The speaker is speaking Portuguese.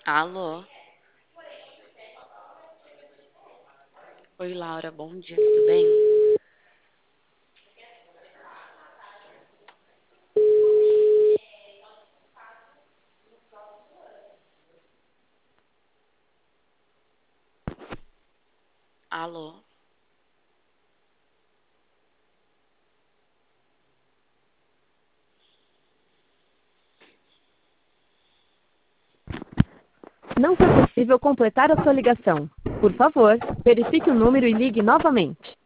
Alô? Oi, Laura, bom dia, tudo bem? Alô? Não foi possível completar a sua ligação. Por favor, verifique o número e ligue novamente.